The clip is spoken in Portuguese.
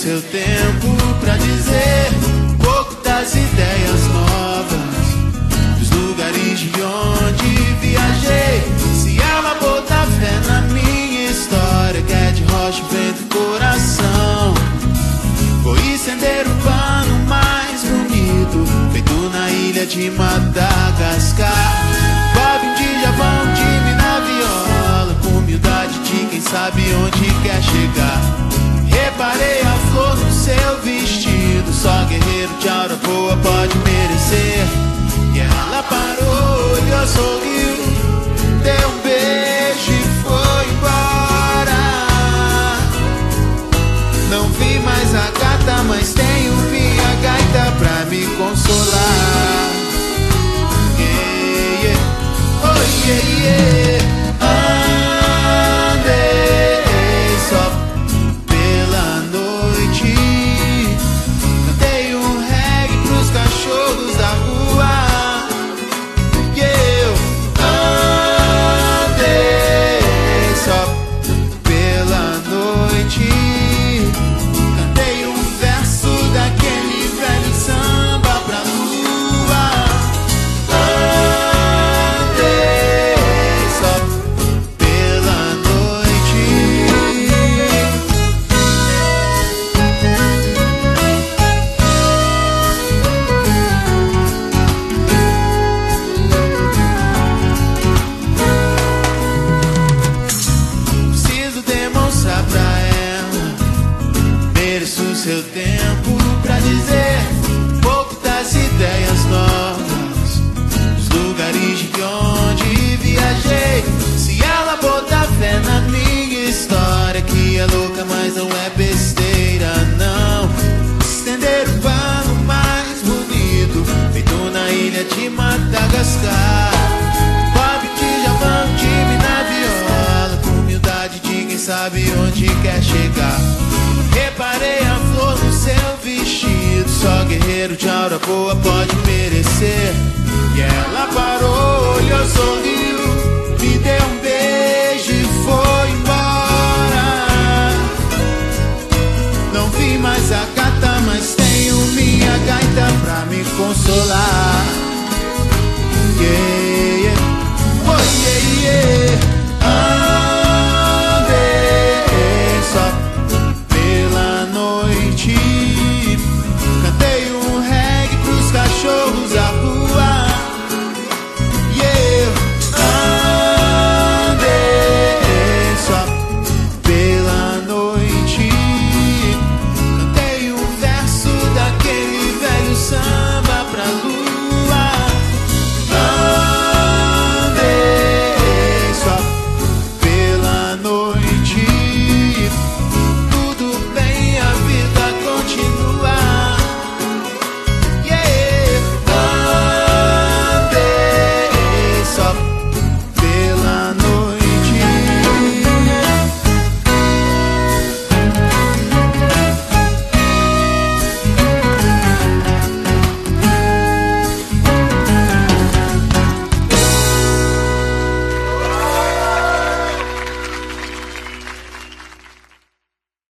seu tempo pra dizer um pouco das ideias novas, dos lugares de onde viajei. Se ela botar fé na minha história, que é de rocha, vento e coração, vou estender o pano mais bonito, feito na ilha de Madagascar. Bob um Djavan, um Jimmy na viola, com humildade de quem sabe onde quer chegar. Reparei a flor no seu vestido, só guerreiro de aura boa pode merecer. E ela parou, olhou, sorriu, deu um beijo e foi embora. Não vi mais a gata, mas tenho minha gaita pra me consolar. Yeah, yeah. Oh, yeah, yeah. Andei só pela noite, cantei um reggae pros cachorros da rua. Yeah, eu andei só pela noite, cantei um verso daquele velho samba pra lua. Andei só pela noite. Preciso demonstrar pra ela, mereço seu tempo pra dizer um pouco das ideias novas, dos lugares de onde viajei. Se ela botar fé na minha história, que é louca, mas não é besteira, não. Estender o pano mais bonito, feito na ilha de Madagascar. Bob Djavan, Jimmy na viola, com humildade de quem sabe onde quer chegar. Reparei a flor no seu vestido, só guerreiro de aura boa pode merecer. E ela parou,